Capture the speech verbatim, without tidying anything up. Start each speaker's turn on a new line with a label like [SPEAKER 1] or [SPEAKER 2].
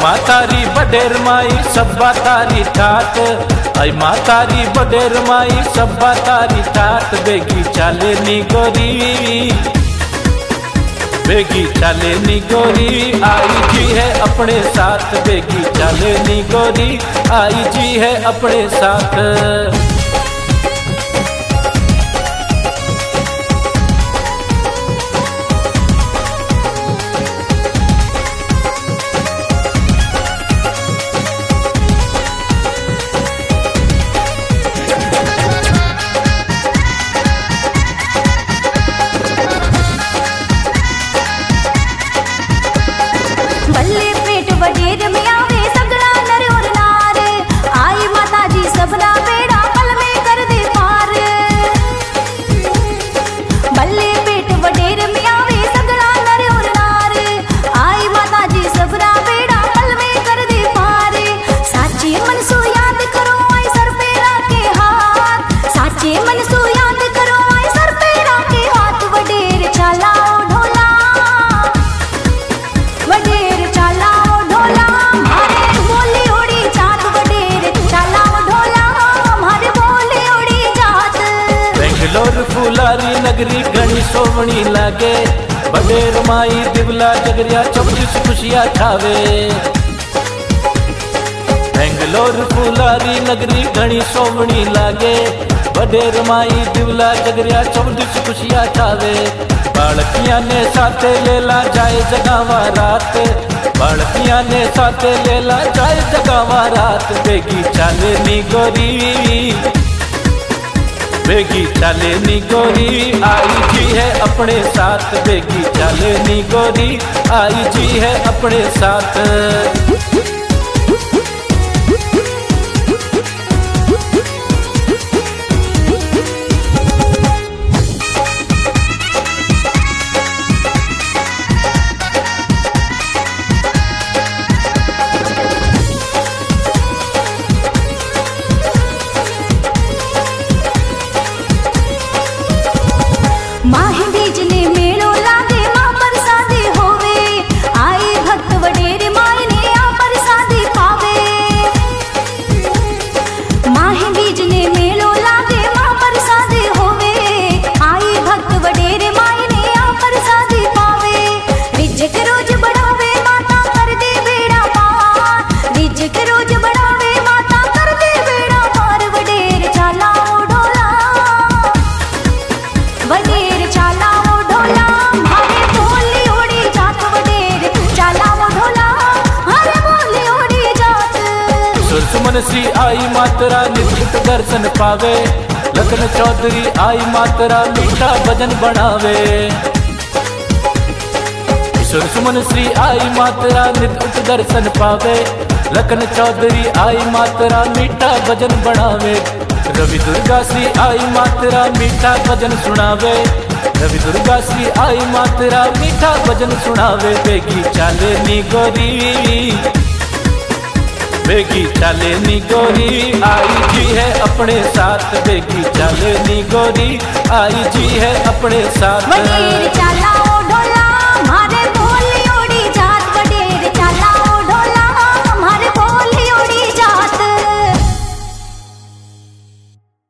[SPEAKER 1] मातारी बडेर माई सब्बा तारी ठाट, आई मातारी बडेर माई सब्बा तारी ठाट। बेगी चाले नी गोरी, बेगी चाले नी गोरी, आई जी है अपने साथ। बेगी चाले नी गोरी, आई जी है अपने साथ।
[SPEAKER 2] वडेर में आवे सगड़ा नर और नार, आई माता जी सबना बेड़ा पल में कर दे पार। बल्ले पेट वडेर में आवे सगड़ा नर और नार, आई माता जी सबना बेड़ा पल में कर दे पार। साचे मन सो याद करो आई सर पे रखे हाथ, साचे मन सो याद करो आई सर पे रखे हाथ। वडेर चलाओ ढोला, वडेर चलाओ
[SPEAKER 1] फुलारी नगरी घनी सोवनी लागे, बडेर माई दिवला जगरिया चौबीस खुशियां खावे। बेंगलोर फुलारी नगरी घनी सोवनी लागे, बडेर माई दिवला जगरिया चौबीस खुशियां खावे। बालकियां ने साथे लेला जाए जगावा रात, बालकियां ने साथे लेला जाए जगावा रात। बेगी चाले नी गोरी, बेगी चाले नी गोरी, आई जी है अपने साथ। बेगी चाले नी गोरी, आई जी है अपने साथ।
[SPEAKER 2] माही बीजले मेलो लागे मां प्रसादी होवे, आई भक्त वडेर माई ने आ प्रसादी पावे। माही बीजले मेलो लागे मां प्रसादी होवे, आई भक्त वडेर माई ने आ प्रसादी पावे। रिजक रोज बढ़ावे माता कर दे बेड़ा पार, रिजक रोज बढ़ावे माता कर दे बेड़ा पार। वडेर चलाओ ढोला, वडेर चलाओ ढोला, हरे बोली उड़ी जात। वडेर चलाओ ढोला, हरे बोली उड़ी जात।
[SPEAKER 1] सुरसुमन श्री आई मातरा नित्य दर्शन पावे, लखन चौधरी आई मातरा मीठा भजन बनावे। सुरसुमन श्री आई मातरा नित्य दर्शन पावे, लखन चौधरी आई मातरा मीठा भजन बनावे। रवि दुर्गा श्री आई मातरा मीठा भजन सुनावे, रवि दुर्गा श्री आई मातरा मीठा भजन सुनावे। बेगी चाले नी गोरी, बेगी चाले नी गोरी, आई जी है अपने साथ। बेगी चाले नी गोरी, आई जी है अपने साथ।
[SPEAKER 2] वडेर चला